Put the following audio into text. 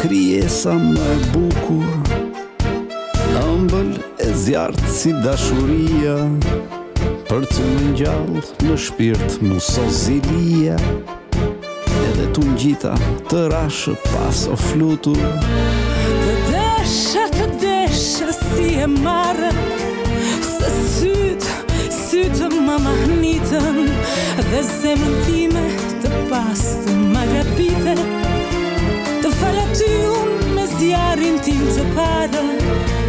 krijesa më e bukur, ëmbël e zjarrt si dashuria, për të më ngjall në shpirt musozilia, edhe tu ngjita të rashë pas o flutur. Të desha si e marrë, se sytë më mahnitën, dhe zemrën time të pastë më grabite, të falë aty unë me zjarin tim të parë.